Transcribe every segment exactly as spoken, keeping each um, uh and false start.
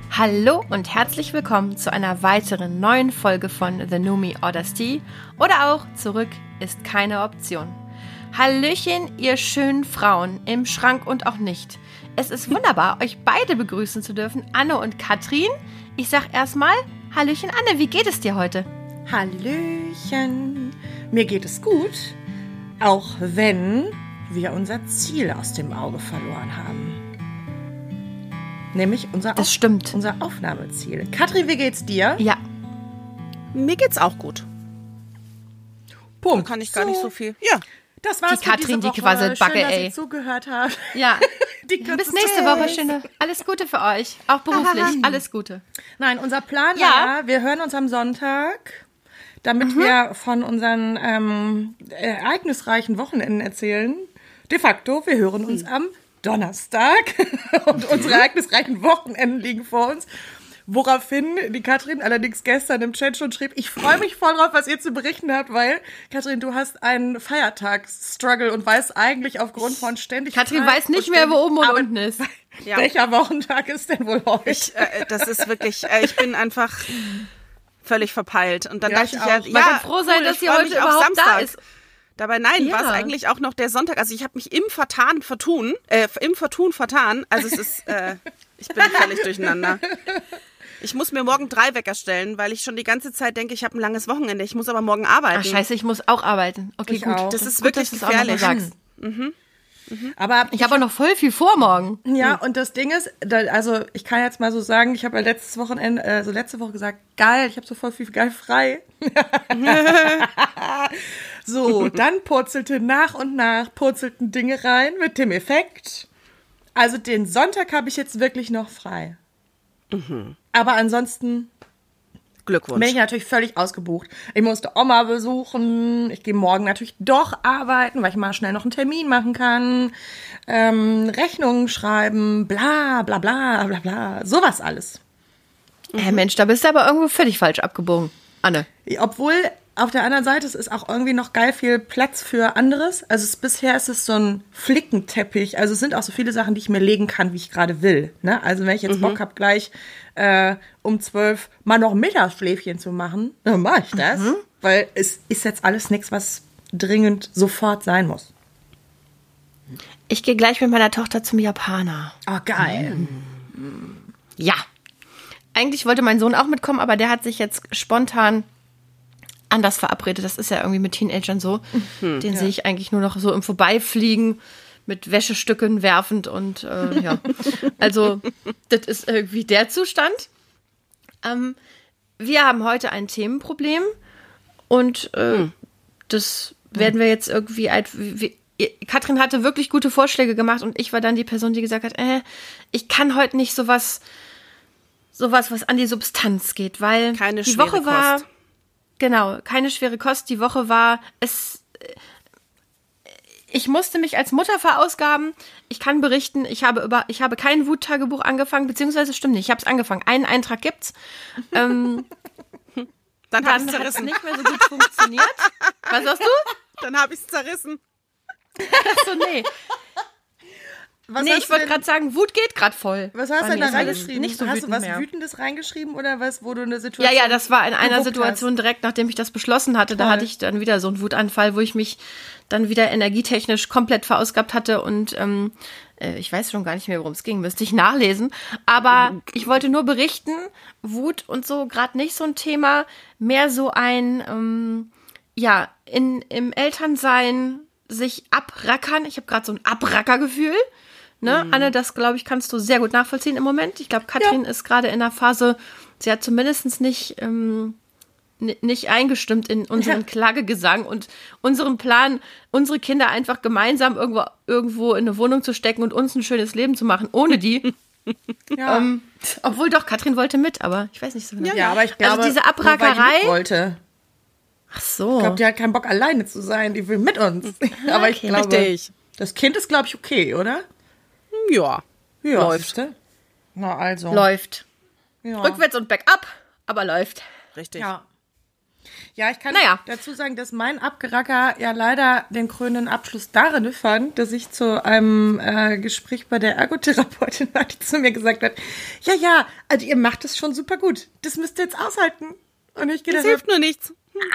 Hallo und herzlich willkommen zu einer weiteren neuen Folge von The New Me Orders Tea oder auch Zurück ist keine Option. Hallöchen, ihr schönen Frauen im Schrank und auch nicht. Es ist wunderbar, euch beide begrüßen zu dürfen, Anne und Katrin. Ich sag erstmal, Hallöchen Anne, wie geht es dir heute? Hallöchen, mir geht es gut, auch wenn wir unser Ziel aus dem Auge verloren haben. Nämlich unser, das Auf- stimmt. unser Aufnahmeziel. Katrin, wie geht's dir? Ja. Mir geht's auch gut. Punkt. Da kann ich gar so. nicht so viel. Ja. Das war's Die Katrin, für diese die Woche. Quasselbacke, Schön, dass ey. ihr zugehört habt. Ja. Die Bis kürzeste nächste Woche, Zeit. schöne. Alles Gute für euch. Auch beruflich. Alles Gute. Nein, unser Plan Ja. war, wir hören uns am Sonntag, damit Mhm. wir von unseren ähm, ereignisreichen Wochenenden erzählen. De facto, wir hören uns am Donnerstag und unsere ereignisreichen Wochenenden liegen vor uns. Woraufhin die Katrin allerdings gestern im Chat schon schrieb, ich freue mich voll drauf, was ihr zu berichten habt, weil, Katrin, du hast einen Feiertagsstruggle und weißt eigentlich aufgrund von ständig... Katrin frei weiß nicht und mehr, wo ständig oben und Arbeit- unten ist. Ja. Welcher Wochentag ist denn wohl heute? Ich, äh, das ist wirklich, äh, ich bin einfach völlig verpeilt. Und dann Ja, dachte ich ich, ja, auch. ja, Man kann froh sein, cool, dass ich sie freu heute mich auf überhaupt da Samstag. ist. Dabei nein, Ja. war es eigentlich auch noch der Sonntag. Also ich habe mich im Vertan vertun, äh, im Vertun vertan. Also es ist, äh, ich bin völlig durcheinander. Ich muss mir morgen drei Wecker stellen, weil ich schon die ganze Zeit denke, ich habe ein langes Wochenende. Ich muss aber morgen arbeiten. Ach scheiße, ich muss auch arbeiten. Okay, Ich gut. auch. Das ist Gut, wirklich dass du es auch noch mal gefährlich. sagst. Aber Ich habe auch noch voll viel vor morgen. Ja, und das Ding ist, da, also ich kann jetzt mal so sagen, ich habe ja letztes Wochenende, also letzte Woche gesagt, geil, ich habe so voll viel geil frei. So, dann purzelte nach und nach, purzelten Dinge rein mit dem Effekt. Also den Sonntag habe ich jetzt wirklich noch frei. Aber ansonsten Glückwunsch. bin ich natürlich völlig ausgebucht. Ich musste Oma besuchen. Ich gehe morgen natürlich doch arbeiten, weil ich mal schnell noch einen Termin machen kann. Ähm, Rechnungen schreiben, bla bla bla bla bla. Sowas alles. Äh, Mensch, da bist du aber irgendwo völlig falsch abgebogen, Anne. Obwohl auf der anderen Seite es ist auch irgendwie noch geil viel Platz für anderes. Also es, bisher ist es so ein Flickenteppich. Also es sind auch so viele Sachen, die ich mir legen kann, wie ich gerade will. Ne? Also wenn ich jetzt Bock habe, gleich äh, um zwölf mal noch ein Mittagsschläfchen zu machen, dann mache ich das. Weil es ist jetzt alles nichts, was dringend sofort sein muss. Ich gehe gleich mit meiner Tochter zum Japaner. Oh, geil. Ja. Eigentlich wollte mein Sohn auch mitkommen, aber der hat sich jetzt spontan anders verabredet. Das ist ja irgendwie mit Teenagern so. Den sehe ich eigentlich nur noch so im Vorbeifliegen mit Wäschestücken werfend und äh, ja. Also, das ist irgendwie der Zustand. Ähm, wir haben heute ein Themenproblem und äh, das werden wir jetzt irgendwie alt. Wie, Katrin hatte wirklich gute Vorschläge gemacht und ich war dann die Person, die gesagt hat, äh, ich kann heute nicht sowas, sowas, was an die Substanz geht, weil Keine die schwere Woche war, Kost. genau, keine schwere Kost. Die Woche war, es, ich musste mich als Mutter verausgaben. Ich kann berichten, ich habe über, ich habe kein Wuttagebuch angefangen, beziehungsweise stimmt nicht, ich habe es angefangen. Einen Eintrag gibt's. Ähm, Dann habe ich dann es hat es zerrissen. nicht mehr so gut funktioniert. Was sagst du? Dann habe ich es zerrissen. Achso, nee. Was nee, hast ich du wollte denn- gerade sagen, Wut geht gerade voll. Was hast Bei du denn mir da ist alles reingeschrieben? Nicht so hast du wütend was mehr. Wütendes reingeschrieben oder was, wo du eine Ja, Situation... ja, das war in einer gewuppt Situation direkt, nachdem ich das beschlossen hatte. Da Toll. hatte ich dann wieder so einen Wutanfall, wo ich mich dann wieder energietechnisch komplett verausgabt hatte und ähm, äh, ich weiß schon gar nicht mehr, worum es ging, müsste ich nachlesen. Aber ich wollte nur berichten, Wut und so gerade nicht so ein Thema, mehr so ein, ähm, ja, in, im Elternsein sich abrackern. Ich habe gerade so ein Abrackergefühl. Ne? Anne, das, glaube ich, kannst du sehr gut nachvollziehen im Moment. Ich glaube, Katrin ist gerade in der Phase, sie hat zumindest nicht, ähm, n- nicht eingestimmt in unseren Ja. Klagegesang und unseren Plan, unsere Kinder einfach gemeinsam irgendwo, irgendwo in eine Wohnung zu stecken und uns ein schönes Leben zu machen, ohne die. Ja. ähm, obwohl doch, Katrin wollte mit, aber ich weiß nicht so genau. Ja, aber ich glaube, also diese nur weil die Abrackerei. mit wollte. Ach so. Ich glaube, die hat keinen Bock, alleine zu sein. Die will mit uns. Aber ich Okay. glaube, Richtig. das Kind ist, glaube ich, okay, oder? Ja. Ja, Läuft. siehste? Na also. Läuft. Ja. Rückwärts und bergab, aber läuft. Richtig. Ja. Ja, ich kann Naja. dazu sagen, dass mein Abgeracker ja leider den krönenden Abschluss darin fand, dass ich zu einem äh, Gespräch bei der Ergotherapeutin war, die zu mir gesagt hat, ja, ja, also ihr macht das schon super gut. Das müsst ihr jetzt aushalten. Und ich gedacht, Das hilft nur nichts.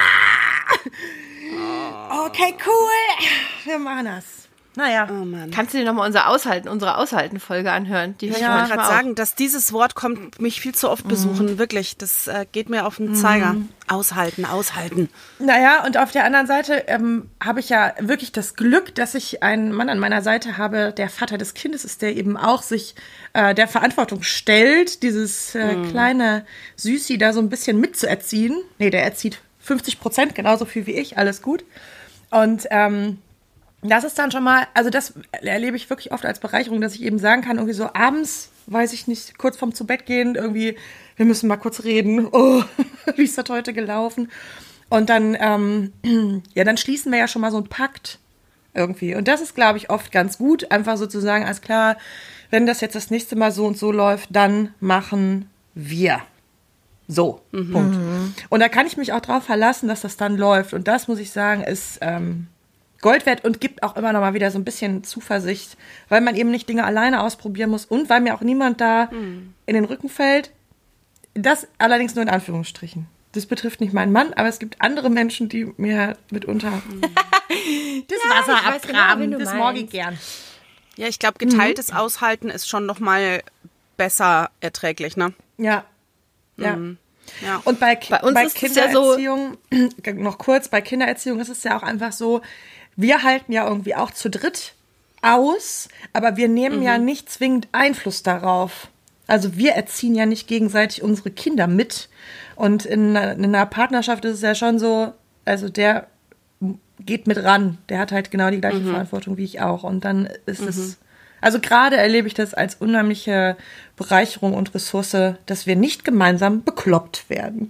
okay, cool, wir machen das. Naja. Oh Mann. Kannst du dir nochmal unser Aushalten, unsere Aushalten-Folge anhören? Die höre ich Ich wollte manchmal gerade auch. sagen, dass dieses Wort kommt mich viel zu oft besuchen. Wirklich, das äh, geht mir auf den Zeiger. Aushalten, aushalten. Naja, und auf der anderen Seite ähm, habe ich ja wirklich das Glück, dass ich einen Mann an meiner Seite habe, der Vater des Kindes ist, der eben auch sich äh, der Verantwortung stellt, dieses äh, Mhm. kleine Süßi da so ein bisschen mitzuerziehen. Nee, der erzieht fünfzig Prozent, genauso viel wie ich, alles gut. Und ähm, das ist dann schon mal, also das erlebe ich wirklich oft als Bereicherung, dass ich eben sagen kann, irgendwie so abends, weiß ich nicht, kurz vorm zu Bett gehen, irgendwie, wir müssen mal kurz reden, oh, wie ist das heute gelaufen? Und dann, ähm, ja, dann schließen wir ja schon mal so einen Pakt irgendwie. Und das ist, glaube ich, oft ganz gut, einfach sozusagen, als klar, wenn das jetzt das nächste Mal so und so läuft, dann machen wir. So, Punkt. Und da kann ich mich auch drauf verlassen, dass das dann läuft. Und das, muss ich sagen, ist ähm, Gold wert und gibt auch immer noch mal wieder so ein bisschen Zuversicht, weil man eben nicht Dinge alleine ausprobieren muss und weil mir auch niemand da in den Rücken fällt. Das allerdings nur in Anführungsstrichen. Das betrifft nicht meinen Mann, aber es gibt andere Menschen, die mir mitunter das Wasser ich weiß genau, abgraben. wen du Das meinst. mag ich gern. Ja, ich glaube, geteiltes Aushalten ist schon noch mal besser erträglich, ne? Ja. Ja. Ja. Und bei, Ki- Bei uns bei ist es ja so- Kindererziehung, noch kurz, bei Kindererziehung ist es ja auch einfach so, wir halten ja irgendwie auch zu dritt aus, aber wir nehmen ja nicht zwingend Einfluss darauf. Also wir erziehen ja nicht gegenseitig unsere Kinder mit. Und in, einer- in einer Partnerschaft ist es ja schon so, also der geht mit ran. Der hat halt genau die gleiche Verantwortung wie ich auch. Und dann ist es, also gerade erlebe ich das als unheimliche Bereicherung und Ressource, dass wir nicht gemeinsam bekloppt werden.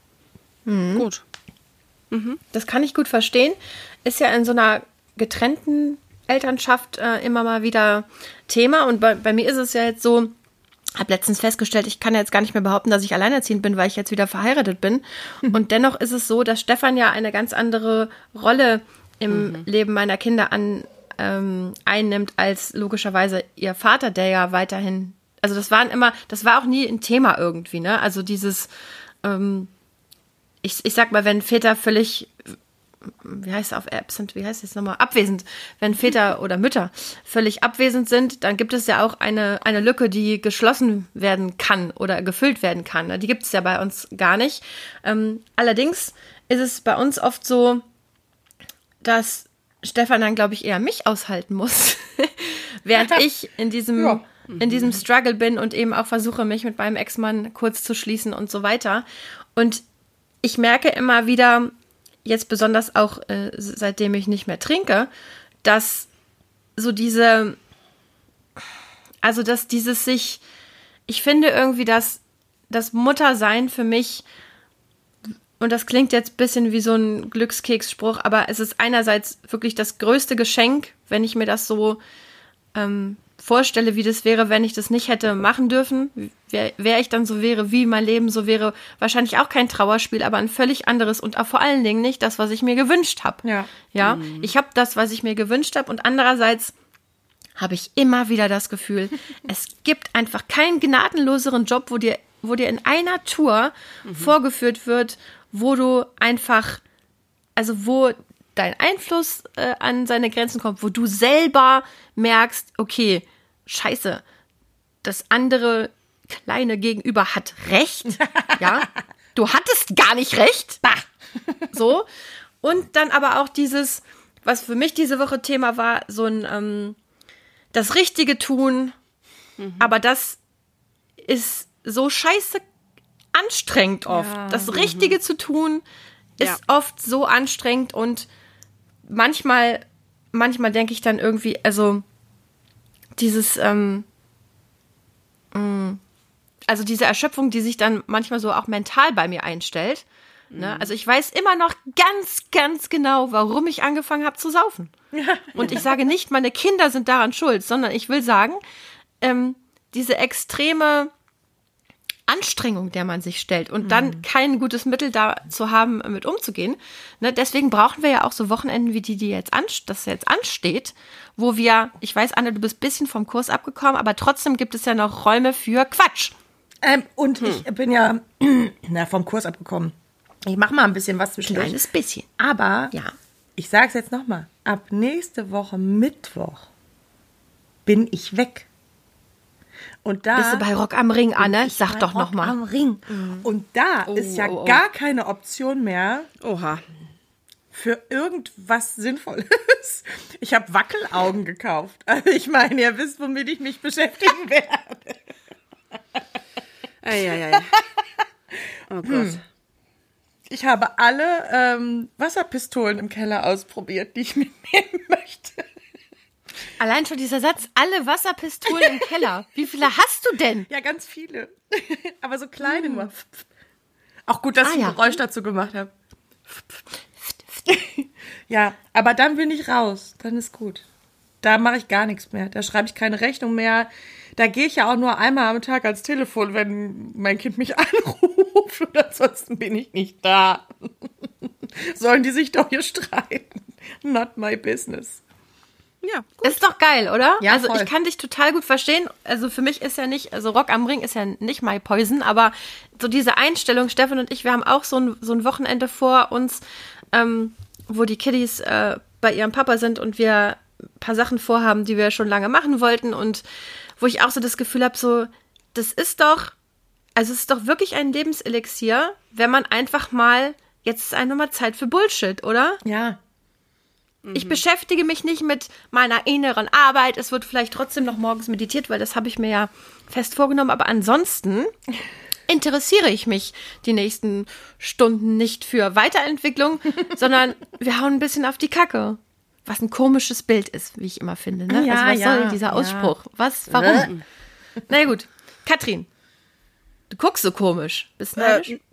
Gut. Das kann ich gut verstehen. Ist ja in so einer getrennten Elternschaft äh, immer mal wieder Thema. Und bei, bei mir ist es ja jetzt so, habe letztens festgestellt, ich kann jetzt gar nicht mehr behaupten, dass ich alleinerziehend bin, weil ich jetzt wieder verheiratet bin. Und dennoch ist es so, dass Stefan ja eine ganz andere Rolle im mhm. Leben meiner Kinder an, ähm, einnimmt, als logischerweise ihr Vater, der ja weiterhin, also das waren immer, das war auch nie ein Thema irgendwie, ne? Also dieses, ähm, ich, ich sag mal, wenn Väter völlig, wie heißt es auf absent, wie heißt es nochmal, abwesend, wenn Väter oder Mütter völlig abwesend sind, dann gibt es ja auch eine, eine Lücke, die geschlossen werden kann oder gefüllt werden kann. Die gibt es ja bei uns gar nicht. Ähm, allerdings ist es bei uns oft so, dass Stefan dann, glaube ich, eher mich aushalten muss, während ich in diesem, Ja. in diesem Struggle bin und eben auch versuche, mich mit meinem Ex-Mann kurz zu schließen und so weiter. Und ich merke immer wieder, jetzt besonders auch äh, seitdem ich nicht mehr trinke, dass so diese, also dass dieses sich, ich finde irgendwie, dass das Muttersein für mich, und das klingt jetzt ein bisschen wie so ein Glückskeksspruch, aber es ist einerseits wirklich das größte Geschenk, wenn ich mir das so ähm, vorstelle, wie das wäre, wenn ich das nicht hätte machen dürfen. Wer, wer ich dann so wäre, wie mein Leben so wäre, wahrscheinlich auch kein Trauerspiel, aber ein völlig anderes und auch vor allen Dingen nicht das, was ich mir gewünscht habe. Ja. Ja, ich habe das, was ich mir gewünscht habe, und andererseits habe ich immer wieder das Gefühl, es gibt einfach keinen gnadenloseren Job, wo dir, wo dir in einer Tour mhm. vorgeführt wird, wo du einfach, also wo dein Einfluss äh, an seine Grenzen kommt, wo du selber merkst, okay, scheiße, das andere kleine Gegenüber hat recht, ja, du hattest gar nicht recht, bah. So, und dann aber auch dieses, was für mich diese Woche Thema war, so ein, ähm, das Richtige tun, mhm. aber das ist so scheiße anstrengend oft. Ja. Das Richtige mhm. zu tun ist ja. oft so anstrengend, und manchmal, manchmal denke ich dann irgendwie, also dieses, ähm, mh, also diese Erschöpfung, die sich dann manchmal so auch mental bei mir einstellt. Mhm. Ne? Also ich weiß immer noch ganz, ganz genau, warum ich angefangen habe zu saufen. Ja. Und ich sage nicht, meine Kinder sind daran schuld, sondern ich will sagen, ähm, diese extreme Anstrengung, der man sich stellt und dann kein gutes Mittel da zu haben, mit umzugehen. Ne, deswegen brauchen wir ja auch so Wochenenden wie die, die jetzt an, das jetzt ansteht, wo wir, ich weiß, Anne, du bist ein bisschen vom Kurs abgekommen, aber trotzdem gibt es ja noch Räume für Quatsch. Ähm, und hm. ich bin ja na, vom Kurs abgekommen. Ich mache mal ein bisschen was zwischendurch. Kleines bisschen. Aber Ja. ich sage es jetzt nochmal, ab nächste Woche Mittwoch bin ich weg. Und da Bist du bei Rock am Ring, Anne? ich Sag bei doch Rock nochmal. am Ring. Und da Oh, ist ja oh, oh. gar keine Option mehr Oha. für irgendwas Sinnvolles. Ich habe Wackelaugen gekauft. Also ich meine, ihr wisst, womit ich mich beschäftigen werde. Eieiei. Oh Gott. Ich habe alle ähm, Wasserpistolen im Keller ausprobiert, die ich mitnehmen möchte. Allein schon dieser Satz, alle Wasserpistolen im Keller. Wie viele hast du denn? Ja, ganz viele. Aber so kleine nur. Auch gut, dass Ah, ich ein ja. Geräusch dazu gemacht habe. Ja, aber dann bin ich raus. Dann ist gut. Da mache ich gar nichts mehr. Da schreibe ich keine Rechnung mehr. Da gehe ich ja auch nur einmal am Tag ans Telefon, wenn mein Kind mich anruft. Und ansonsten bin ich nicht da. Sollen die sich doch hier streiten. Not my business. Ja, gut. Ist doch geil, oder? Ja, also voll. ich kann dich total gut verstehen. Also für mich ist ja nicht, also Rock am Ring ist ja nicht my poison, aber so diese Einstellung, Stefan und ich, wir haben auch so ein, so ein Wochenende vor uns, ähm, wo die Kiddies äh, bei ihrem Papa sind und wir ein paar Sachen vorhaben, die wir schon lange machen wollten und wo ich auch so das Gefühl habe, so, das ist doch, also es ist doch wirklich ein Lebenselixier, wenn man einfach mal, jetzt ist einfach mal Zeit für Bullshit, oder? Ja. Ich beschäftige mich nicht mit meiner inneren Arbeit. Es wird vielleicht trotzdem noch morgens meditiert, weil das habe ich mir ja fest vorgenommen. Aber ansonsten interessiere ich mich die nächsten Stunden nicht für Weiterentwicklung, sondern wir hauen ein bisschen auf die Kacke. Was ein komisches Bild ist, wie ich immer finde. Ne? Ja, also was ja, soll dieser ja. Ausspruch? Was? Warum? Na ja, gut. Katrin, du guckst so komisch. Bist du neidisch? Äh,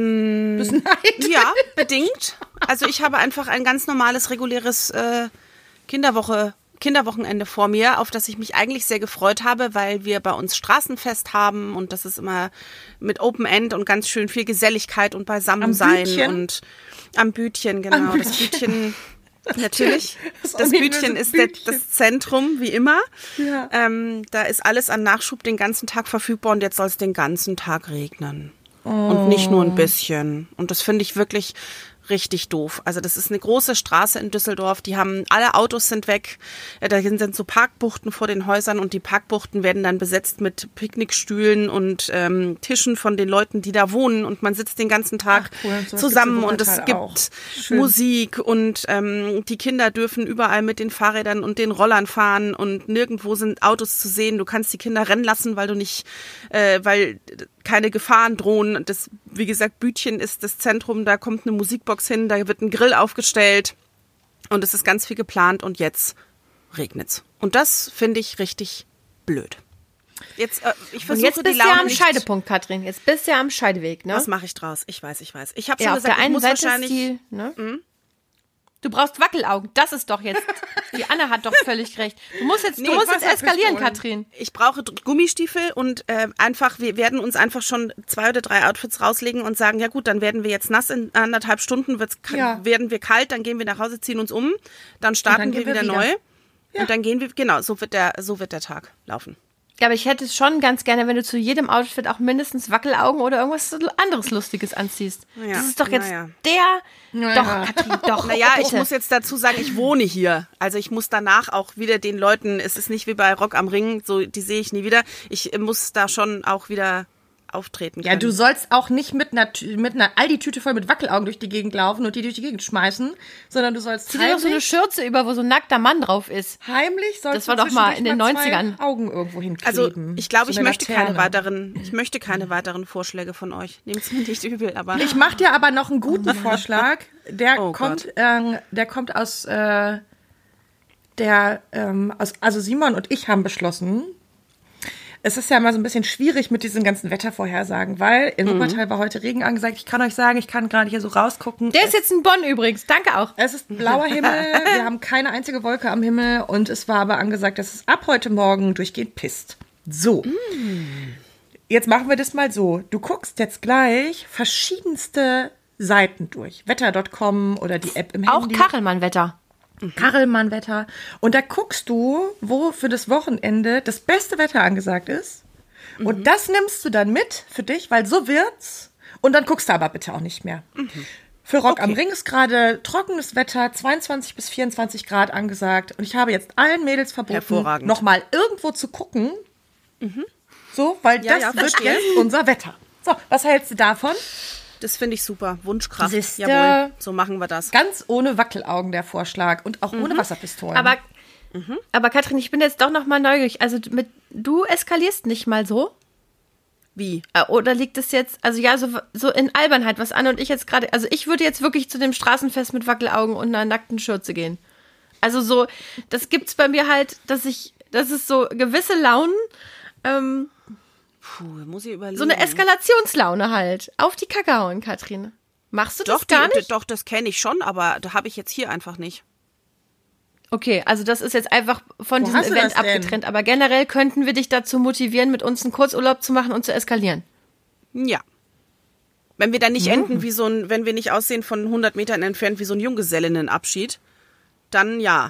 Bist du neidisch? Ja, bedingt. Also ich habe einfach ein ganz normales, reguläres äh, Kinderwoche, Kinderwochenende vor mir, auf das ich mich eigentlich sehr gefreut habe, weil wir bei uns Straßenfest haben und das ist immer mit Open End und ganz schön viel Geselligkeit und Beisammensein Bütchen? und am Bütchen, genau. Am Das Bütchen, natürlich. Das Das ominöse Bütchen ist der, Bütchen. das Zentrum, wie immer. Ja. Ähm, da ist alles an Nachschub den ganzen Tag verfügbar und jetzt soll es den ganzen Tag regnen. Und nicht nur ein bisschen. Und das finde ich wirklich richtig doof. Also das ist eine große Straße in Düsseldorf. Die haben, alle Autos sind weg. Äh, Da sind so Parkbuchten vor den Häusern und die Parkbuchten werden dann besetzt mit Picknickstühlen und ähm, Tischen von den Leuten, die da wohnen. Und man sitzt den ganzen Tag Ach, cool. Und sowas zusammen gibt's im und es Wuppertal auch. gibt Schön. Musik und ähm, die Kinder dürfen überall mit den Fahrrädern und den Rollern fahren und nirgendwo sind Autos zu sehen. Du kannst die Kinder rennen lassen, weil du nicht, äh, weil keine Gefahren drohen. Das, wie gesagt, Bütchen ist das Zentrum, da kommt eine Musikbox hin, da wird ein Grill aufgestellt und es ist ganz viel geplant und jetzt regnet's. Und das finde ich richtig blöd. Jetzt, äh, ich Und versuche jetzt die bist du ja Laune am nicht. Scheidepunkt, Katrin. Jetzt bist du ja am Scheideweg, ne? Was mache ich draus? Ich weiß, ich weiß. Ich habe schon Ja, auf gesagt, der ich einen muss Seite ist wahrscheinlich. die, ne? Du brauchst Wackelaugen. Das ist doch jetzt. Die Anne hat doch völlig recht. Du musst jetzt, Nee, du musst jetzt Wasserpistolen. eskalieren, Katrin. Ich brauche Dr- Gummistiefel und äh, einfach, wir werden uns einfach schon zwei oder drei Outfits rauslegen und sagen, ja gut, dann werden wir jetzt nass in anderthalb Stunden, wird's, ka- Ja. werden wir kalt, dann gehen wir nach Hause, ziehen uns um, dann starten dann wir gehen wir wieder, wieder. neu Ja. und dann gehen wir, genau, so wird der, so wird der Tag laufen. Ja, aber ich hätte es schon ganz gerne, wenn du zu jedem Outfit auch mindestens Wackelaugen oder irgendwas anderes Lustiges anziehst. Ja, Das ist doch jetzt naja. der. Naja. Doch, Katrin, doch. Naja, oh, ich bitte. muss jetzt dazu sagen, ich wohne hier. Also ich muss danach auch wieder den Leuten, es ist nicht wie bei Rock am Ring, so die sehe ich nie wieder. Ich äh, muss da schon auch wieder auftreten können. Ja, du sollst auch nicht mit einer, Tü- mit einer Aldi-Tüte voll mit Wackelaugen durch die Gegend laufen und die durch die Gegend schmeißen, sondern du sollst Zieh dir doch so eine heimlich, Schürze über, wo so ein nackter Mann drauf ist. heimlich sollst Das war du doch mal zwischendurch in den zwei neunzigern. Augen irgendwo Also hinkleben. ich glaube, So ich eine möchte keine Laterne. weiteren, ich möchte keine weiteren Vorschläge von euch. Nehmt es mir nicht übel, aber Ich mache dir aber noch einen guten Vorschlag. Der Oh kommt, Gott. ähm, der kommt aus äh, der, ähm, aus, also Simon und ich haben beschlossen. Es ist ja immer so ein bisschen schwierig mit diesen ganzen Wettervorhersagen, weil in Mhm. Wuppertal war heute Regen angesagt. Ich kann euch sagen, ich kann gerade hier so rausgucken. Der ist jetzt in Bonn übrigens. Danke auch. Es ist blauer Himmel, wir haben keine einzige Wolke am Himmel und es war aber angesagt, dass es ab heute Morgen durchgehend pisst. So. jetzt machen wir das mal so. Du guckst jetzt gleich verschiedenste Seiten durch. Wetter Punkt com oder die App im Auch Handy. Kachelmann-Wetter. Kachelmann-Wetter. Und da guckst du, wo für das Wochenende das beste Wetter angesagt ist. Mhm. Und das nimmst du dann mit für dich, weil so wird's. Und dann guckst du aber bitte auch nicht mehr. Mhm. Für Rock okay. am Ring ist gerade trockenes Wetter, zweiundzwanzig bis vierundzwanzig Grad angesagt. Und ich habe jetzt allen Mädels verboten, nochmal irgendwo zu gucken. Mhm. So, weil ja, das ja, wird verstehe. jetzt unser Wetter. So, was hältst du davon? Das finde ich super. Wunschkraft. Siehste, jawohl, so machen wir das. Ganz ohne Wackelaugen der Vorschlag und auch mhm. ohne Wasserpistolen. Aber, mhm. aber Katrin, ich bin jetzt doch noch mal neugierig. Also mit, du eskalierst nicht mal so? Wie? Oder liegt es jetzt, also ja, so, so in Albernheit, was Anne und ich jetzt gerade, also ich würde jetzt wirklich zu dem Straßenfest mit Wackelaugen und einer nackten Schürze gehen. Also so, das gibt's bei mir halt, dass ich, das ist so gewisse Launen, ähm, Puh, muss ich überlegen. So eine Eskalationslaune halt. Auf die Kacke hauen, Katrin. Machst du doch, das gar die, nicht? Doch, das kenne ich schon, aber da habe ich jetzt hier einfach nicht. Okay, also das ist jetzt einfach von Wo diesem Event abgetrennt. Aber generell könnten wir dich dazu motivieren, mit uns einen Kurzurlaub zu machen und zu eskalieren. Ja. Wenn wir dann nicht mhm. enden wie so ein, wenn wir nicht aussehen von hundert Metern entfernt wie so ein Junggesellinnenabschied, dann ja.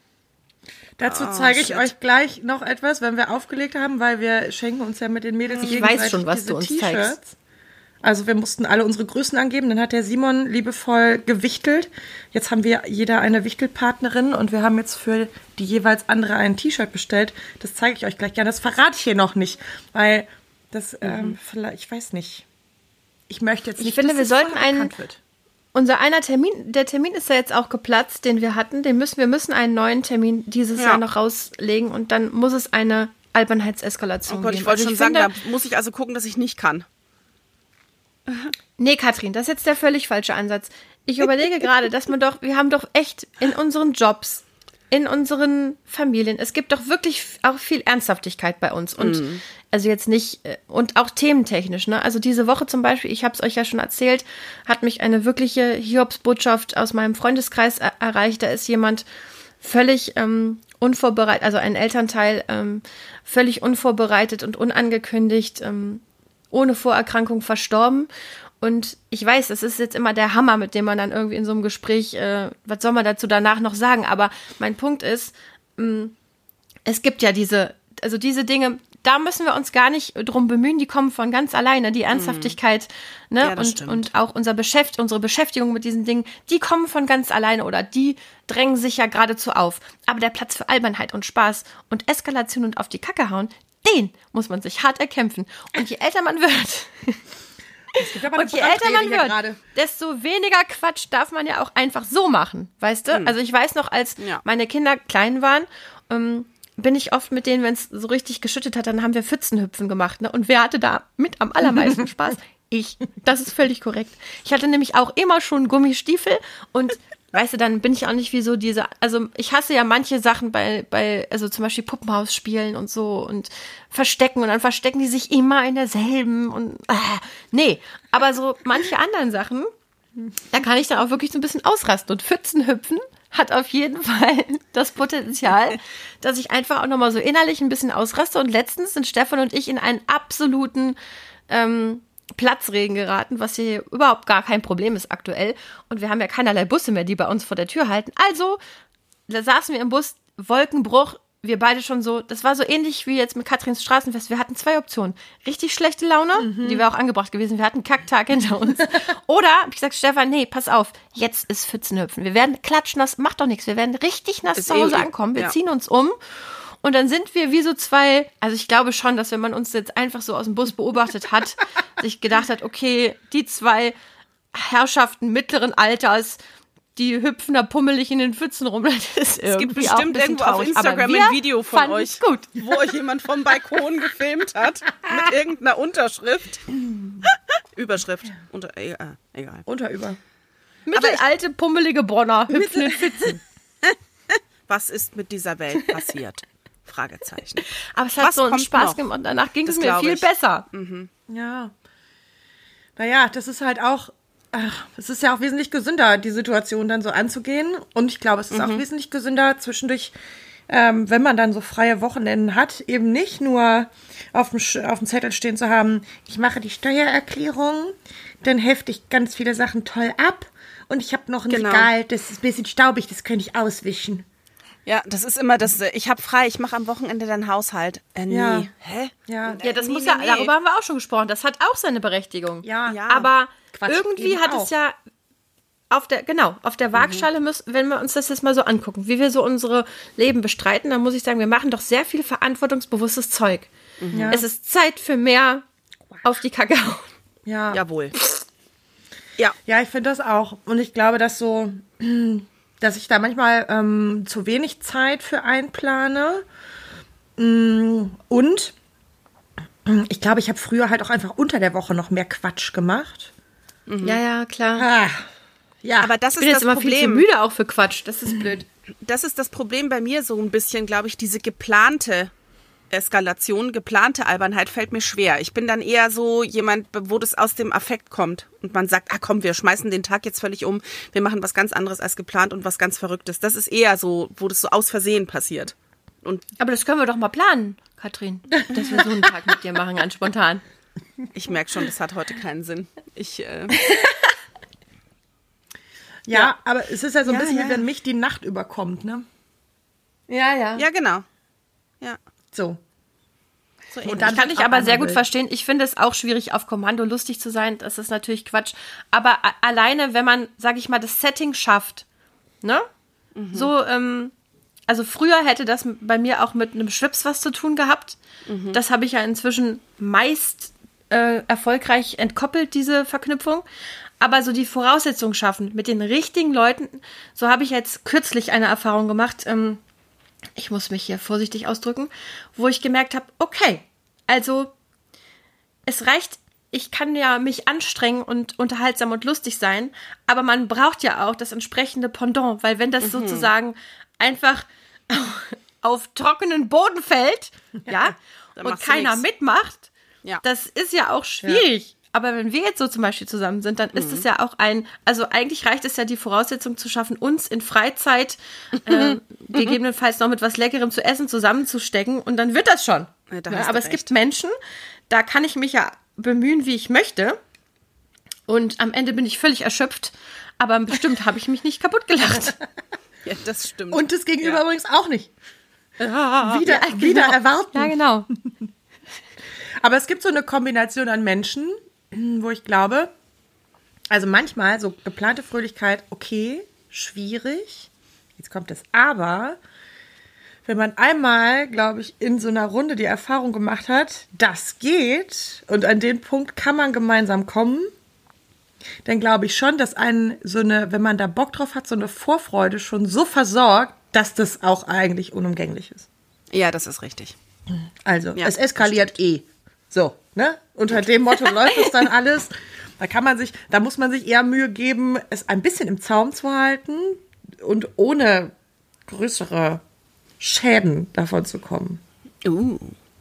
Dazu zeige oh, ich euch gleich noch etwas, wenn wir aufgelegt haben, weil wir schenken uns ja mit den Mädels ich weiß schon, was du uns zeigst. Also wir mussten alle unsere Größen angeben, dann hat der Simon liebevoll gewichtelt. Jetzt haben wir jeder eine Wichtelpartnerin und wir haben jetzt für die jeweils andere ein T-Shirt bestellt. Das zeige ich euch gleich gerne. Das verrate ich hier noch nicht, weil das, mhm. ähm, vielleicht, ich weiß nicht. Ich möchte jetzt nicht, ich finde, dass wir das sollten einen, wird. Unser einer Termin, der Termin ist ja jetzt auch geplatzt, den wir hatten. Den müssen, wir müssen einen neuen Termin dieses ja. Jahr noch rauslegen und dann muss es eine Albernheitseskalation geben. Oh Gott, geben. ich wollte also schon ich sagen, finde, da muss ich also gucken, dass ich nicht kann. Nee, Katrin, das ist jetzt der völlig falsche Ansatz. Ich überlege gerade, dass man doch, wir haben doch echt in unseren Jobs, in unseren Familien, es gibt doch wirklich auch viel Ernsthaftigkeit bei uns und mm. also jetzt nicht, und auch thementechnisch, ne? Also diese Woche zum Beispiel, ich habe es euch ja schon erzählt, hat mich eine wirkliche Hiobsbotschaft aus meinem Freundeskreis er- erreicht. Da ist jemand völlig ähm, unvorbereitet, also ein Elternteil ähm, völlig unvorbereitet und unangekündigt, ähm, ohne Vorerkrankung verstorben. Und ich weiß, das ist jetzt immer der Hammer, mit dem man dann irgendwie in so einem Gespräch, äh, was soll man dazu danach noch sagen? Aber mein Punkt ist, mh, es gibt ja diese, also diese Dinge, da müssen wir uns gar nicht drum bemühen, die kommen von ganz alleine, die Ernsthaftigkeit, ne, ja, und, und auch unser Beschäft, unsere Beschäftigung mit diesen Dingen, die kommen von ganz alleine oder die drängen sich ja geradezu auf. Aber der Platz für Albernheit und Spaß und Eskalation und auf die Kacke hauen, den muss man sich hart erkämpfen. Und je älter man wird, und je älter man wird, grade. desto weniger Quatsch darf man ja auch einfach so machen, weißt du? Hm. Also ich weiß noch, als ja. meine Kinder klein waren, ähm, bin ich oft mit denen, wenn es so richtig geschüttet hat, dann haben wir Pfützenhüpfen gemacht. Ne? Und wer hatte da mit am allermeisten Spaß? Ich. Das ist völlig korrekt. Ich hatte nämlich auch immer schon Gummistiefel und weißt du, dann bin ich auch nicht wie so diese, also ich hasse ja manche Sachen bei, bei, also zum Beispiel Puppenhaus spielen und so und verstecken und dann verstecken die sich immer in derselben und, äh, nee, aber so manche anderen Sachen, da kann ich dann auch wirklich so ein bisschen ausrasten und Pfützenhüpfen hat auf jeden Fall das Potenzial, dass ich einfach auch nochmal so innerlich ein bisschen ausraste und letztens sind Stefan und ich in einen absoluten, ähm, Platzregen geraten, was hier überhaupt gar kein Problem ist aktuell. Und wir haben ja keinerlei Busse mehr, die bei uns vor der Tür halten. Also, da saßen wir im Bus, Wolkenbruch, wir beide schon so, das war so ähnlich wie jetzt mit Katrins Straßenfest. Wir hatten zwei Optionen. Richtig schlechte Laune, mhm. die wäre auch angebracht gewesen. Wir hatten einen Kacktag hinter uns. Oder, hab ich gesagt, Stefan, nee, pass auf, jetzt ist Pfützenhüpfen. Wir werden klatschnass, macht doch nichts. Wir werden richtig nass ist zu Hause eh, ankommen. Wir ja. ziehen uns um. Und dann sind wir wie so zwei, also ich glaube schon, dass wenn man uns jetzt einfach so aus dem Bus beobachtet hat, sich gedacht hat, okay, die zwei Herrschaften mittleren Alters, die hüpfen da pummelig in den Pfützen rum. Das ist es gibt bestimmt irgendwo traurig. Auf Instagram ein Video von euch, gut. wo euch jemand vom Balkon gefilmt hat mit irgendeiner Unterschrift. Überschrift. Unter, äh, egal. Unterüber. Mittelalte, pummelige Bonner hüpfen in Pfützen. Was ist mit dieser Welt passiert? Fragezeichen. Aber es hat Was so einen Spaß noch? gemacht und danach ging das es mir viel ich. besser. Mhm. Ja. Naja, das ist halt auch, ach, es ist ja auch wesentlich gesünder, die Situation dann so anzugehen. Und ich glaube, es ist mhm. auch wesentlich gesünder, zwischendurch ähm, wenn man dann so freie Wochenenden hat, eben nicht nur auf dem, Sch- auf dem Zettel stehen zu haben, ich mache die Steuererklärung, dann hefte ich ganz viele Sachen toll ab und ich habe noch ein Genau. Regal, das ist ein bisschen staubig, das könnte ich auswischen. Ja, das ist immer das, äh, ich habe frei, ich mache am Wochenende dann Haushalt. Äh, nee. Ja. Hä? Ja, Ja, das Nee, muss nee, ja, nee. darüber haben wir auch schon gesprochen. Das hat auch seine Berechtigung. ja. Ja. Aber Quatsch, irgendwie eben hat auch. es ja auf der, genau, auf der Waagschale müssen, wenn wir uns das jetzt mal so angucken, wie wir so unsere Leben bestreiten, dann muss ich sagen, wir machen doch sehr viel verantwortungsbewusstes Zeug. Ja. Es ist Zeit für mehr auf die Kacke hauen. Ja. Jawohl. Ja. Ja, ich finde das auch. Und ich glaube, dass so, dass ich da manchmal ähm, zu wenig Zeit für einplane. Mm, Und ich glaube, ich habe früher halt auch einfach unter der Woche noch mehr Quatsch gemacht. Ja, ja, klar. Ah, ja, Aber das Ich bin ist jetzt das immer viel zu Problem. müde auch für Quatsch. Das ist blöd. Das ist das Problem bei mir so ein bisschen, glaube ich, diese geplante Eskalation, geplante Albernheit fällt mir schwer. Ich bin dann eher so jemand, wo das aus dem Affekt kommt und man sagt, ah komm, wir schmeißen den Tag jetzt völlig um, wir machen was ganz anderes als geplant und was ganz Verrücktes. Das ist eher so, wo das so aus Versehen passiert. Und Aber das können wir doch mal planen, Katrin. Dass wir so einen Tag mit dir machen, ganz spontan. ich merke schon, das hat heute keinen Sinn. Ich, äh, ja, ja. aber es ist ja so ein Ja, bisschen ja. wie wenn mich die Nacht überkommt, ne? Ja, ja. ja genau. Ja, So. so Und ähnlich. dann Das kann wird's ich auch aber sehr einmal gut wild. verstehen. Ich finde es auch schwierig, auf Kommando lustig zu sein. Das ist natürlich Quatsch. Aber a- alleine, wenn man, sag ich mal, das Setting schafft, ne? So, ähm, also früher hätte das bei mir auch mit einem Schwips was zu tun gehabt. Das habe ich ja inzwischen meist äh, erfolgreich entkoppelt, diese Verknüpfung. Aber so die Voraussetzungen schaffen mit den richtigen Leuten, so habe ich jetzt kürzlich eine Erfahrung gemacht, ähm, ich muss mich hier vorsichtig ausdrücken, wo ich gemerkt habe, okay, also es reicht, ich kann ja mich anstrengen und unterhaltsam und lustig sein, aber man braucht ja auch das entsprechende Pendant, weil wenn das sozusagen einfach auf trockenen Boden fällt, ja, Dann und machst du keiner nix. mitmacht, Ja. das ist ja auch schwierig. Aber wenn wir jetzt so zum Beispiel zusammen sind, dann ist es ja auch ein, also eigentlich reicht es ja, die Voraussetzung zu schaffen, uns in Freizeit äh, gegebenenfalls noch mit was Leckerem zu essen zusammenzustecken und dann wird das schon. Ja, da Ne? hast du Aber es recht. gibt Menschen, da kann ich mich ja bemühen, wie ich möchte und am Ende bin ich völlig erschöpft, aber bestimmt habe ich mich nicht kaputt gelacht. Ja, das stimmt. Und das Gegenüber Ja. übrigens auch nicht. Wieder, Ja, wieder genau. erwarten. Ja, genau. Aber es gibt so eine Kombination an Menschen, wo ich glaube, also manchmal so geplante Fröhlichkeit, okay, schwierig. Jetzt kommt es aber, wenn man einmal, glaube ich, in so einer Runde die Erfahrung gemacht hat, das geht und an den Punkt kann man gemeinsam kommen, dann glaube ich schon, dass einen so eine, wenn man da Bock drauf hat, so eine Vorfreude schon so versorgt, dass das auch eigentlich unumgänglich ist. Ja, das ist richtig. Also, Ja, es eskaliert eh. So, ne? Unter dem Motto läuft es dann alles. Da kann man sich, da muss man sich eher Mühe geben, es ein bisschen im Zaum zu halten und ohne größere Schäden davon zu kommen. Uh.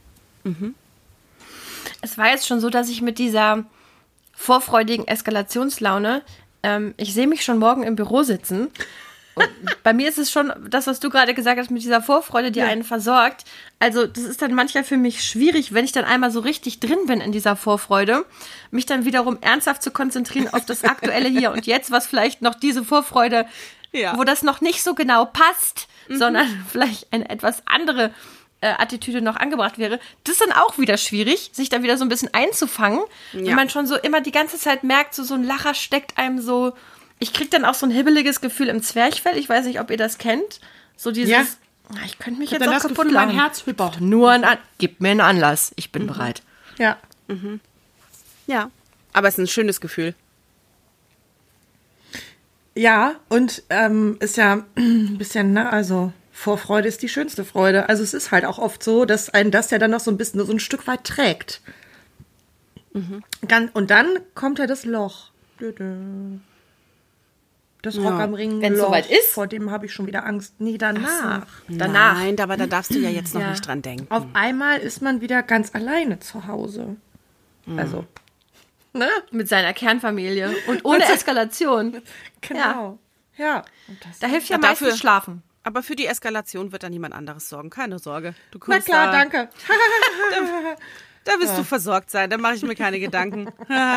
Es war jetzt schon so, dass ich mit dieser vorfreudigen Eskalationslaune, ähm, ich sehe mich schon morgen im Büro sitzen. Und bei mir ist es schon das, was du gerade gesagt hast, mit dieser Vorfreude, die einen versorgt. Also das ist dann manchmal für mich schwierig, wenn ich dann einmal so richtig drin bin in dieser Vorfreude, mich dann wiederum ernsthaft zu konzentrieren auf das aktuelle Hier und Jetzt, was vielleicht noch diese Vorfreude, Ja. wo das noch nicht so genau passt, sondern vielleicht eine etwas andere äh, Attitüde noch angebracht wäre. Das ist dann auch wieder schwierig, sich dann wieder so ein bisschen einzufangen, Ja. wenn man schon so immer die ganze Zeit merkt, so, so ein Lacher steckt einem so. Ich krieg dann auch so ein hibbeliges Gefühl im Zwerchfell. Ich weiß nicht, ob ihr das kennt. So dieses, Ja. "Ah, ich könnte mich Ich hab jetzt dann auch das kaputt Gefühl, mein lachen. Herz hüpft. Doch nur ein An Gib mir einen Anlass. Ich bin bereit. Ja. Ja. Aber es ist ein schönes Gefühl. Ja, und ähm, ist ja ein bisschen, ne, also Vorfreude ist die schönste Freude. Also es ist halt auch oft so, dass einen das ja dann noch so ein bisschen so ein Stück weit trägt. Dann, und dann kommt ja das Loch. Dö, dö. Das Rock am Ring. Wenn's Loch, soweit ist? vor dem habe ich schon wieder Angst. Nee, danach. Danach. Nein, aber da darfst du ja jetzt noch Ja. nicht dran denken. Auf einmal ist man wieder ganz alleine zu Hause. Also, ne? Mit seiner Kernfamilie. Und ohne Eskalation. Genau. Ja. Und das, Da hilft ja Ja, dafür- meistens Schlafen. Aber für die Eskalation wird dann niemand anderes sorgen. Keine Sorge. Du Na kommst klar, da, danke. Da wirst du versorgt sein. Da mache ich mir keine Gedanken.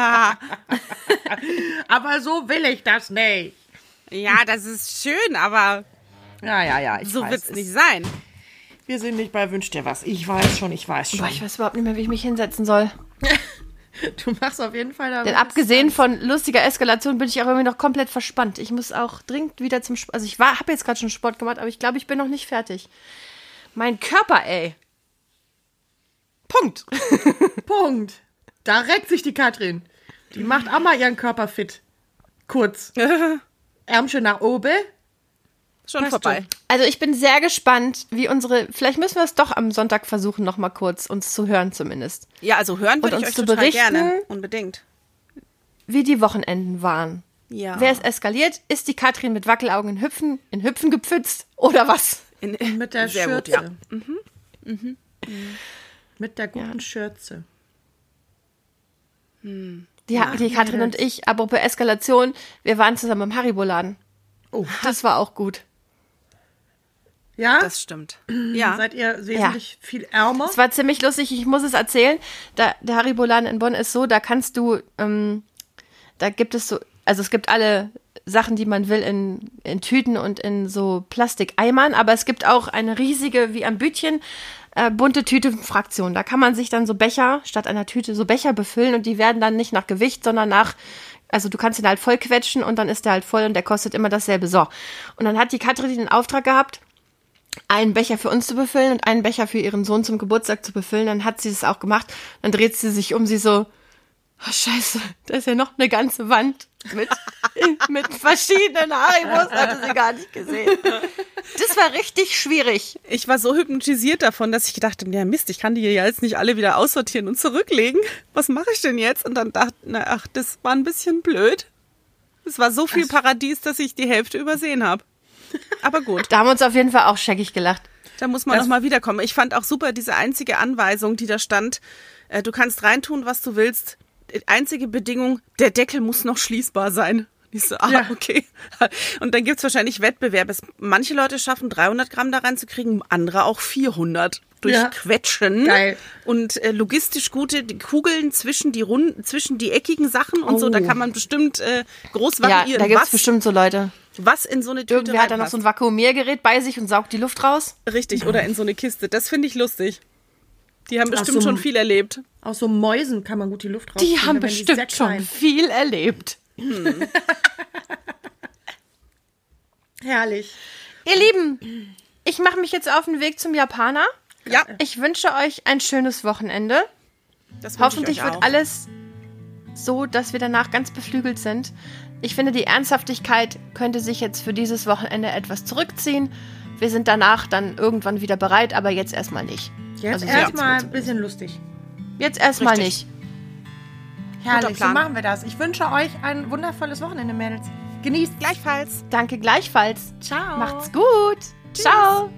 Aber so will ich das nicht. Ja, das ist schön, aber Ja, ja, ja. Ich so weiß, wird es es- nicht sein. Wir sind nicht bei Wünsch dir was. Ich weiß schon, ich weiß schon. Boah, ich weiß überhaupt nicht mehr, wie ich mich hinsetzen soll. Du machst auf jeden Fall da. Denn abgesehen von lustiger Eskalation bin ich auch irgendwie noch komplett verspannt. Ich muss auch dringend wieder zum Sport. Also ich war, habe jetzt gerade schon Sport gemacht, aber ich glaube, ich bin noch nicht fertig. Mein Körper, ey. Punkt. Punkt. Da reckt sich die Katrin. Die macht auch mal ihren Körper fit. Kurz. Ärmchen nach oben. Schon Passt vorbei. schon. Also ich bin sehr gespannt, wie unsere, vielleicht müssen wir es doch am Sonntag versuchen, noch mal kurz uns zu hören zumindest. Ja, also hören würde Und ich uns euch zu total berichten? gerne. Unbedingt. Wie die Wochenenden waren. Ja. Wer ist eskaliert? Ist die Katrin mit Wackelaugen in Hüpfen, in Hüpfen gepfützt oder was? In, Mit der sehr Schürze. gut, ja. Mit der guten Schürze. Die, die Katrin und ich, apropos Eskalation, wir waren zusammen im Haribo-Laden. Oh, Das war auch gut. ja? Das stimmt. Ja. Seid ihr wesentlich viel ärmer? Es war ziemlich lustig, ich muss es erzählen. Da, der Haribo-Laden in Bonn ist so, da kannst du, ähm, da gibt es so, also es gibt alle Sachen, die man will, in, in Tüten und in so Plastikeimern, aber es gibt auch eine riesige, wie am Bütchen, äh, bunte Tüte-Fraktion. Da kann man sich dann so Becher, statt einer Tüte, so Becher befüllen und die werden dann nicht nach Gewicht, sondern nach, also du kannst ihn halt voll quetschen und dann ist der halt voll und der kostet immer dasselbe. So. Und dann hat die Katrin den Auftrag gehabt, einen Becher für uns zu befüllen und einen Becher für ihren Sohn zum Geburtstag zu befüllen. Dann hat sie das auch gemacht. Dann dreht sie sich um, sie so, oh scheiße, da ist ja noch eine ganze Wand mit, mit verschiedenen Haribos. Hatte sie gar nicht gesehen. Das war richtig schwierig. Ich war so hypnotisiert davon, dass ich gedacht habe, ja Mist, ich kann die ja jetzt nicht alle wieder aussortieren und zurücklegen. Was mache ich denn jetzt? Und dann dachte ich, na, ach, das war ein bisschen blöd. Es war so viel Paradies, dass ich die Hälfte übersehen habe. Aber gut. Da haben wir uns auf jeden Fall auch scheckig gelacht. Da muss man noch mal wiederkommen. Ich fand auch super diese einzige Anweisung, die da stand. Äh, du kannst reintun, was du willst. Die einzige Bedingung, der Deckel muss noch schließbar sein. Ich so, ah, Ja. okay. Und dann gibt's wahrscheinlich Wettbewerbe. Manche Leute schaffen dreihundert Gramm da reinzukriegen, andere auch vierhundert. Durch Ja. Quetschen. Geil. Und äh, logistisch gute die Kugeln zwischen die runden, zwischen die eckigen Sachen und Oh. so. Da kann man bestimmt äh, groß Ja, variieren, da gibt's was, bestimmt so Leute. was in so eine Tüte Irgendwer hat da noch reinpasst. so ein Vakuumiergerät bei sich und saugt die Luft raus. Richtig, oder in so eine Kiste. Das finde ich lustig. Die haben bestimmt so schon ein- viel erlebt. Aus so Mäusen kann man gut die Luft raus. Die haben bestimmt schon viel erlebt. Herrlich. Ihr Lieben, ich mache mich jetzt auf den Weg zum Japaner. Ja, Ich wünsche euch ein schönes Wochenende. das wünsche Hoffentlich ich euch wird auch. alles so, dass wir danach ganz beflügelt sind. Ich finde, die Ernsthaftigkeit könnte sich jetzt für dieses Wochenende etwas zurückziehen. Wir sind danach dann irgendwann wieder bereit, aber jetzt erstmal nicht. Jetzt Also erstmal so- ein bisschen lustig. Jetzt erstmal Richtig. nicht. Herrlich, so Plan. machen wir das. Ich wünsche euch ein wundervolles Wochenende, Mädels. Genießt. Gleichfalls. Danke gleichfalls. Ciao. Macht's gut. Ciao.